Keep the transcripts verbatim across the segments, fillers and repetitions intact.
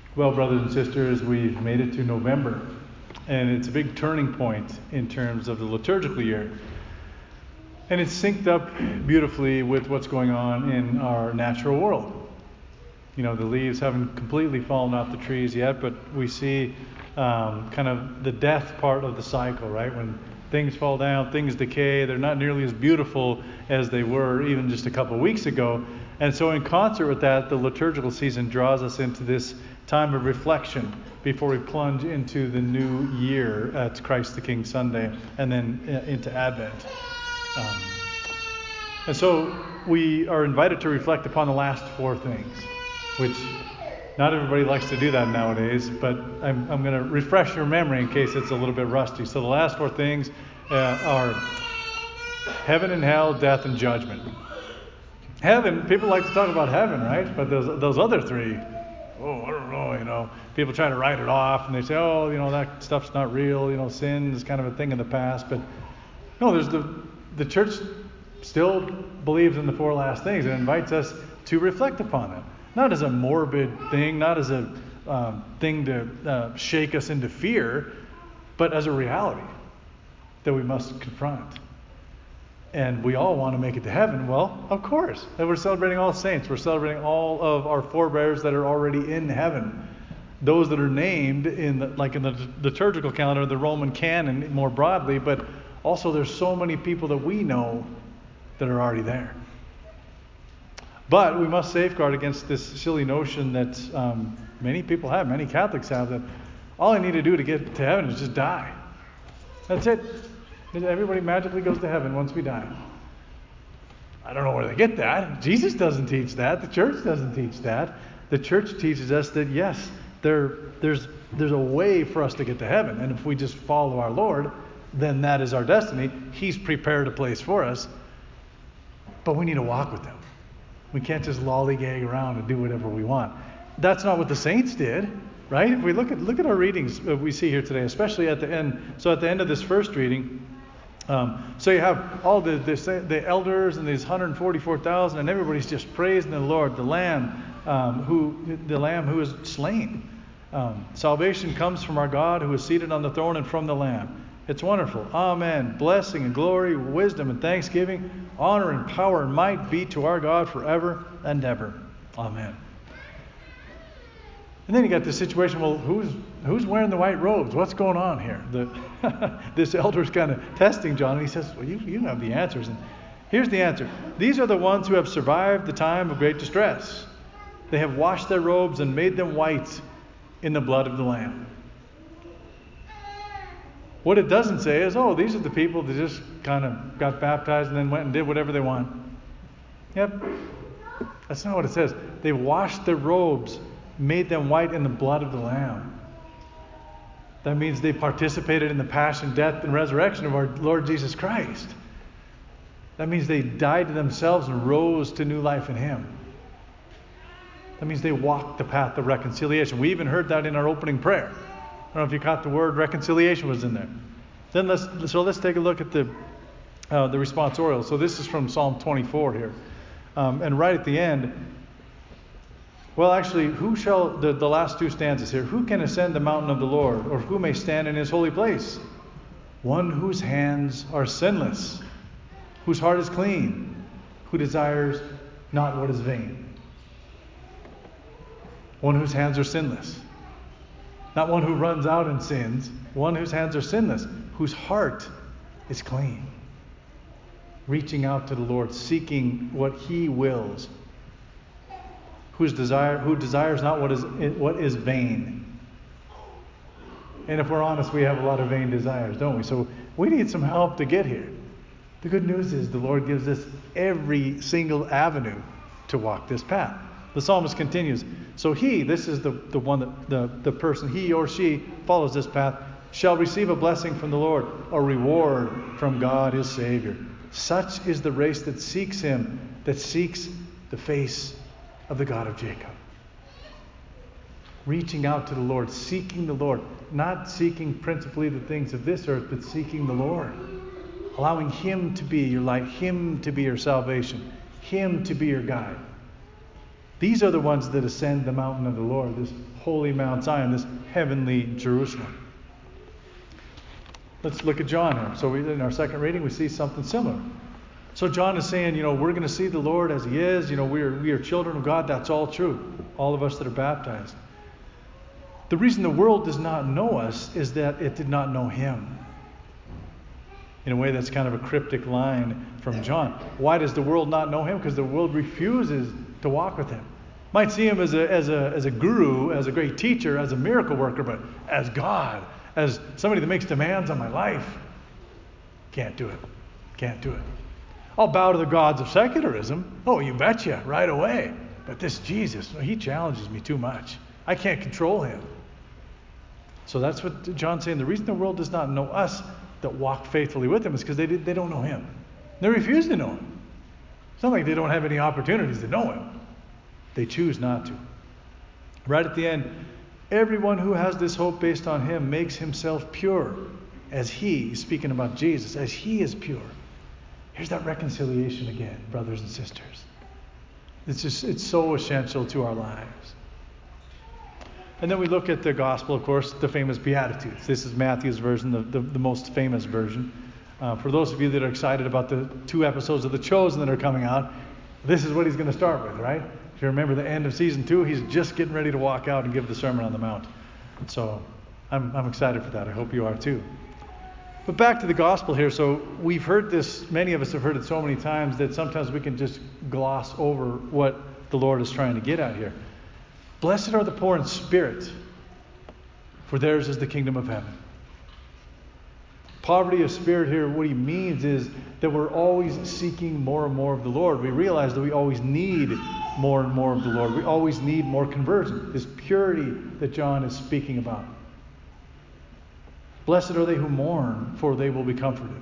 Well, brothers and sisters, we've made it to November, and it's a big turning point in terms of the liturgical year. And it's synced up beautifully with what's going on in our natural world. You know, the leaves haven't completely fallen off the trees yet, but we see um, kind of the death part of the cycle, right? When things fall down, things decay, they're not nearly as beautiful as they were even just a couple of weeks ago. And so in concert with that, the liturgical season draws us into this time of reflection before we plunge into the new year at Christ the King Sunday and then into Advent. Um, and so we are invited to reflect upon the last four things, which not everybody likes to do that nowadays, but I'm, I'm going to refresh your memory in case it's a little bit rusty. So the last four things uh, are heaven and hell, death and judgment. Heaven, people like to talk about heaven, right? But those those other three, oh, I don't know, you know, people try to write it off and they say, oh, you know, that stuff's not real, you know, sin is kind of a thing of the past. But no, there's the the church still believes in the four last things and invites us to reflect upon them. Not as a morbid thing, not as a um, thing to uh, shake us into fear, but as a reality that we must confront. And we all want to make it to heaven. Well, of course. And we're celebrating all saints. We're celebrating all of our forebears that are already in heaven. Those that are named in the, like in the liturgical calendar, the Roman canon more broadly, but also there's so many people that we know that are already there. But we must safeguard against this silly notion that um, many people have, many Catholics have, that all I need to do to get to heaven is just die. That's it. Everybody magically goes to heaven once we die. I don't know where they get that. Jesus doesn't teach that. The church doesn't teach that. The church teaches us that yes, there, there's, there's a way for us to get to heaven. And if we just follow our Lord, then that is our destiny. He's prepared a place for us. But we need to walk with Him. We can't just lollygag around and do whatever we want. That's not what the saints did, right? If we look at look at our readings we see here today, especially at the end. So at the end of this first reading, um, so you have all the, the the elders and these one hundred forty-four thousand, and everybody's just praising the Lord, the Lamb, um, who the Lamb who is slain. Um, salvation comes from our God who is seated on the throne and from the Lamb. It's wonderful. Amen. Blessing and glory, wisdom and thanksgiving, honor and power and might be to our God forever and ever. Amen. And then you got this situation, well, who's who's wearing the white robes? What's going on here? The, this elder's kind of testing John, and he says, well, you, you have the answers. And here's the answer. These are the ones who have survived the time of great distress. They have washed their robes and made them white in the blood of the Lamb. What it doesn't say is, oh, these are the people that just kind of got baptized and then went and did whatever they want. Yep. That's not what it says. They washed their robes, made them white in the blood of the Lamb. That means they participated in the passion, death, and resurrection of our Lord Jesus Christ. That means they died to themselves and rose to new life in Him. That means they walked the path of reconciliation. We even heard that in our opening prayer. I don't know if you caught the word reconciliation was in there. Then let's so let's take a look at the uh, the responsorial. So this is from Psalm twenty-four here, um, and right at the end. Well, actually, who shall the, the last two stanzas here? Who can ascend the mountain of the Lord, or who may stand in His holy place? One whose hands are sinless, whose heart is clean, who desires not what is vain. One whose hands are sinless. Not one who runs out and sins. One whose hands are sinless. Whose heart is clean. Reaching out to the Lord. Seeking what He wills. Whose desire, who desires not what is what is vain. And if we're honest, we have a lot of vain desires, don't we? So we need some help to get here. The good news is the Lord gives us every single avenue to walk this path. The psalmist continues, so he, this is the, the one that the, the person, he or she follows this path, shall receive a blessing from the Lord, a reward from God his Savior. Such is the race that seeks Him, that seeks the face of the God of Jacob. Reaching out to the Lord, seeking the Lord, not seeking principally the things of this earth, but seeking the Lord. Allowing Him to be your light, Him to be your salvation, Him to be your guide. These are the ones that ascend the mountain of the Lord, this holy Mount Zion, this heavenly Jerusalem. Let's look at John here. So we, in our second reading, we see something similar. So John is saying, you know, we're going to see the Lord as he is. You know, we are, we are children of God. That's all true. All of us that are baptized. The reason the world does not know us is that it did not know him. In a way, that's kind of a cryptic line from John. Why does the world not know him? Because the world refuses to walk with him. Might see him as a, as a, as a guru, as a great teacher, as a miracle worker, but as God, as somebody that makes demands on my life, can't do it. Can't do it. I'll bow to the gods of secularism. Oh, you betcha, right away. But this Jesus, he challenges me too much. I can't control him. So that's what John's saying. The reason the world does not know us that walk faithfully with him is because they did, they don't know him. They refuse to know him. It's not like they don't have any opportunities to know him. They choose not to. Right at the end, everyone who has this hope based on him makes himself pure as he, speaking about Jesus, as he is pure. Here's that reconciliation again, brothers and sisters. It's just, it's so essential to our lives. And then we look at the gospel, of course, the famous Beatitudes. This is Matthew's version, the, the, the most famous version. Uh, for those of you that are excited about the two episodes of The Chosen that are coming out, this is what he's going to start with, right? If you remember the end of season two, he's just getting ready to walk out and give the Sermon on the Mount. So I'm, I'm excited for that. I hope you are too. But back to the gospel here. So we've heard this, many of us have heard it so many times that sometimes we can just gloss over what the Lord is trying to get at here. Blessed are the poor in spirit, for theirs is the kingdom of heaven. Poverty of spirit here, what he means is that we're always seeking more and more of the Lord. We realize that we always need more and more of the Lord. We always need more conversion. This purity that John is speaking about. Blessed are they who mourn, for they will be comforted.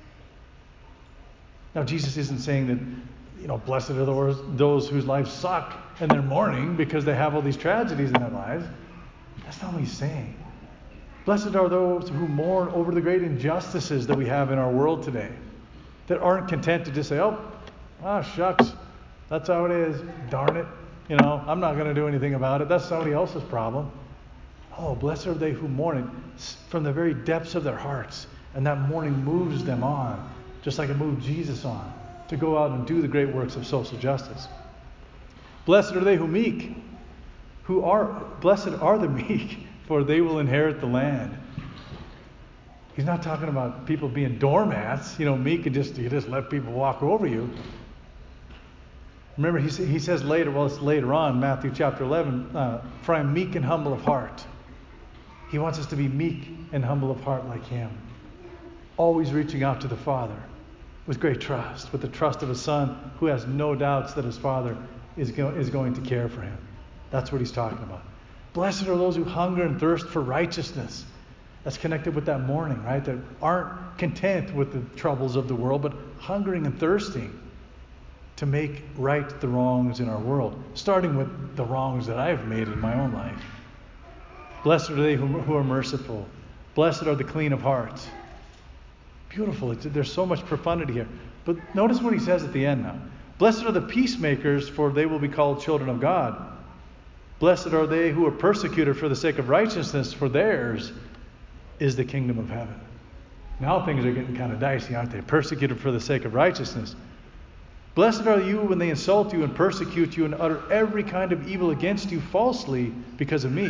Now, Jesus isn't saying that, you know, blessed are those, those whose lives suck and they're mourning because they have all these tragedies in their lives. That's not what he's saying. Blessed are those who mourn over the great injustices that we have in our world today, that aren't content to just say, oh, ah, shucks, that's how it is, darn it, you know, I'm not going to do anything about it, that's somebody else's problem. Oh, blessed are they who mourn it from the very depths of their hearts, and that mourning moves them on, just like it moved Jesus on, to go out and do the great works of social justice. Blessed are they who meek, who are, blessed are the meek, for they will inherit the land. He's not talking about people being doormats, you know, meek and just, you just let people walk over you. Remember, he, he says later, well, it's later on, Matthew chapter eleven, uh, for I am meek and humble of heart. He wants us to be meek and humble of heart like him. Always reaching out to the Father with great trust, with the trust of a son who has no doubts that his Father is, go, is going to care for him. That's what he's talking about. Blessed are those who hunger and thirst for righteousness. That's connected with that mourning, right? That aren't content with the troubles of the world, but hungering and thirsting to make right the wrongs in our world, starting with the wrongs that I've made in my own life. Blessed are they who, who are merciful. Blessed are the clean of heart. Beautiful. It's, there's so much profundity here. But notice what he says at the end now. Blessed are the peacemakers, for they will be called children of God. Blessed are they who are persecuted for the sake of righteousness, for theirs is the kingdom of heaven. Now things are getting kind of dicey, aren't they? Persecuted for the sake of righteousness. Blessed are you when they insult you and persecute you and utter every kind of evil against you falsely because of me.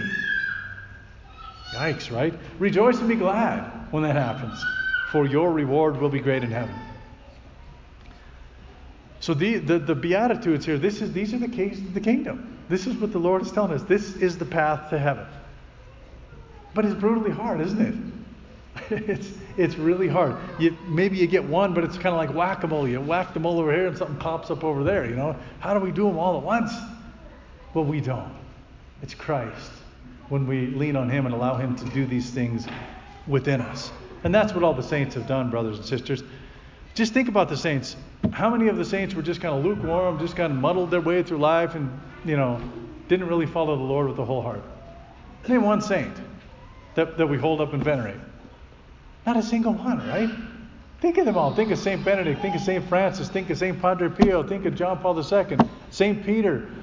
Yikes, right? Rejoice and be glad when that happens, for your reward will be great in heaven. So the, the, the Beatitudes here, this is these are the keys of the kingdom. This is what the Lord is telling us. This is the path to heaven. But it's brutally hard, isn't it? it's it's really hard. You, maybe you get one, but it's kind of like whack-a-mole. You whack them all over here and something pops up over there, you know. How do we do them all at once? Well, we don't. It's Christ. When we lean on him and allow him to do these things within us. And that's what all the saints have done, brothers and sisters. Just think about the saints. How many of the saints were just kind of lukewarm, just kind of muddled their way through life and, you know, didn't really follow the Lord with the whole heart? Name one saint that, that we hold up and venerate. Not a single one, right? Think of them all. Think of Saint Benedict. Think of Saint Francis. Think of Saint Padre Pio. Think of John Paul the Second. Saint Peter.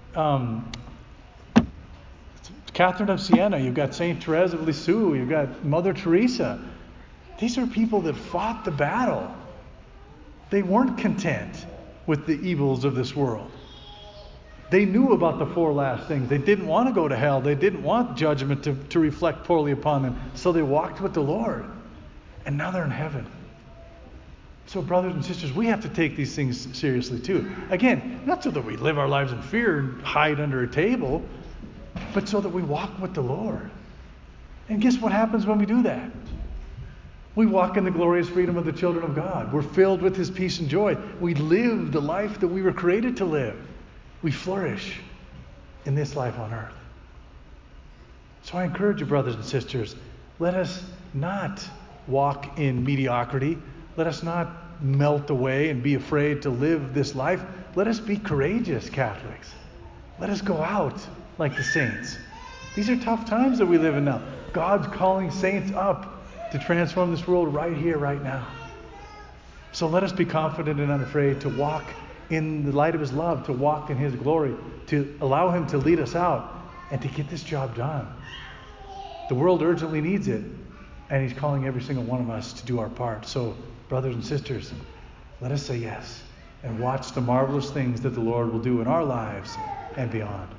um, Catherine of Siena, you've got Saint Therese of Lisieux, you've got Mother Teresa. These are people that fought the battle. They weren't content with the evils of this world. They knew about the four last things. They didn't want to go to hell. They didn't want judgment to, to reflect poorly upon them. So they walked with the Lord. And now they're in heaven. So brothers and sisters, we have to take these things seriously too. Again, not so that we live our lives in fear and hide under a table, but so that we walk with the Lord. And guess what happens when we do that? We walk in the glorious freedom of the children of God. We're filled with His peace and joy. We live the life that we were created to live. We flourish in this life on earth. So I encourage you, brothers and sisters, let us not walk in mediocrity. Let us not melt away and be afraid to live this life. Let us be courageous Catholics. Let us go out like the saints. These are tough times that we live in now. God's calling saints up to transform this world right here, right now. So let us be confident and unafraid to walk in the light of His love, to walk in His glory, to allow Him to lead us out, and to get this job done. The world urgently needs it, and He's calling every single one of us to do our part. So, brothers and sisters, let us say yes and watch the marvelous things that the Lord will do in our lives and beyond.